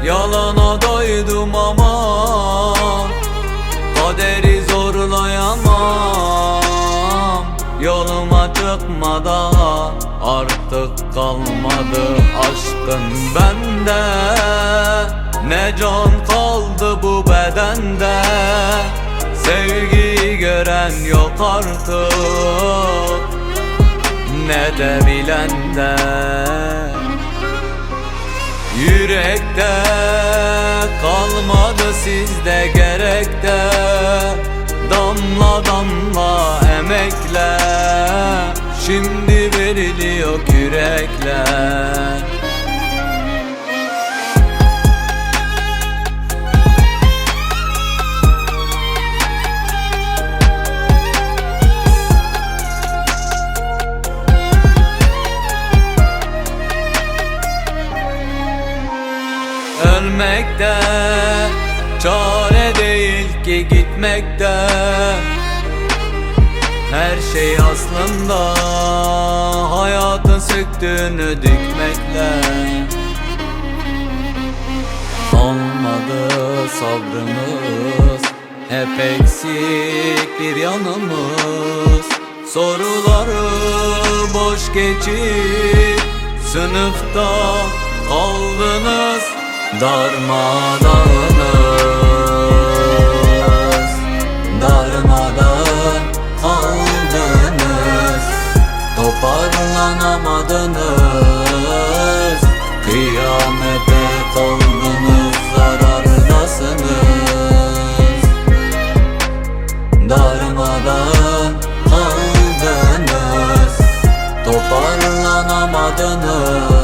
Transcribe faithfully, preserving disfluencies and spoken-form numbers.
Yalana doydum ama kaderi zorlayamam. Yoluma çıkma daha, artık kalmadı aşkın bende. Ne can kaldı bu bedende, sevgiyi gören yok artık, ne de bilen de. Yürekte kalmadı sizde gerekte, damla damla emekle şimdi veriliyor yürekler. Ölmekte çare değil ki gitmekte, her şey aslında hayatın söktüğünü dikmekle. Olmadı sabrımız, hep eksik bir yanımız. Soruları boş geçip sınıfta kaldınız. Darmadağınız, darmadağın kaldınız, toparlanamadınız. Kıyamete kaldınız, zarardasınız. Darmadağın kaldınız, toparlanamadınız.